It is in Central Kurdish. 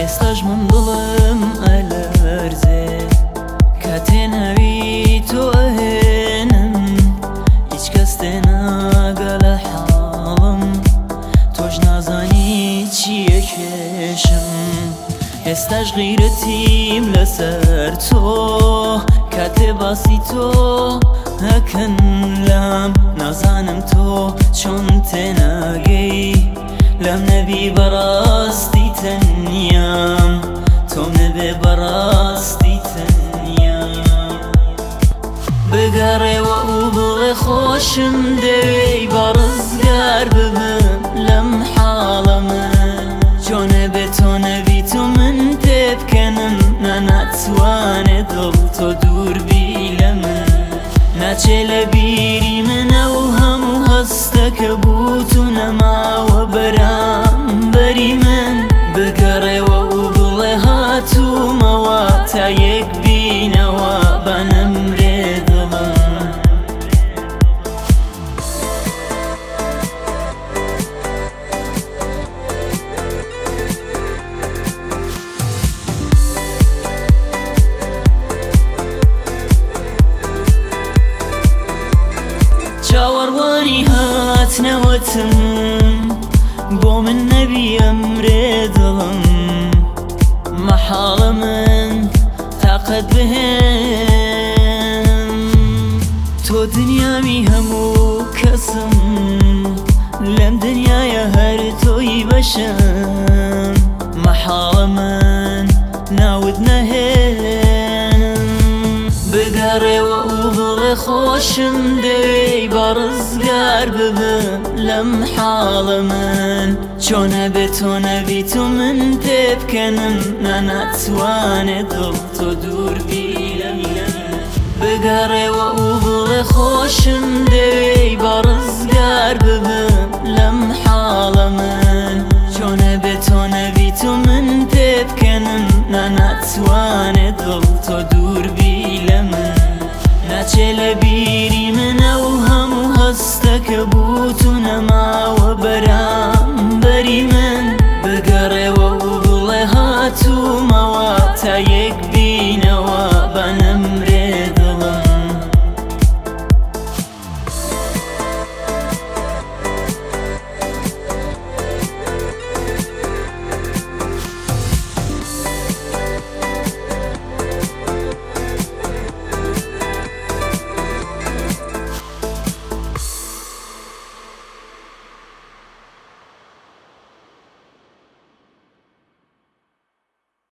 ئێستاش من دڵم ئەلەرزێ کاتێ ناوی تۆ ئەهێنم هیچ کەس تێناگە لە حاڵم تۆش نازانی چییە کێشم ئێستاش غیرەتیم لەسەر تۆ کاتێ باسی تۆ هەکەن لام نازانم تۆ چۆن تێناگەی لەم نەبی بەڕاستی تەنیام تۆم نەبێ بەڕاستی تەنیام بگەڕێوە و بڵێ خۆشم دەوێی بە ڕزگار ببم لەم حاڵە من چۆنە بێت تۆ نەبی تۆ من تێبکەنم ناتوانێت دڵ تۆ دووربی لە من ناچێ لە بیری منە و هەموو هەستەکە بوت و نەماوە بەرامبەری من بگەڕێوە و بڵێ هاتوومەوە تا یەک بینەوە بە نەمرێ دڵم چاوەڕوانی هاتنەوەتم بۆ من نەبی ئەمرێ دڵم مەحاڵە من تاقەت بهێن تۆ دنیامی هەموو کەسم لەم دنیایە هەر تۆی بەشم مەحاڵە من ناوت نەهێنم بگەڕێوە و بڵێ خۆشم دەوێی بە ڕزگار ببم لەم حاڵە من چۆنە بێت تۆ نەبی تۆ من تێبکەنم ناتوانێت دڵ تۆ دووربی لە من بگەڕێوە و بڵێ خۆشم دەوێی بە ڕزگار ببم لەم حاڵە من چۆنە بێت تۆ نەبی تۆ من تێبکەنم ناتوانێت دڵ تۆ دووربی لە من ناچێ لە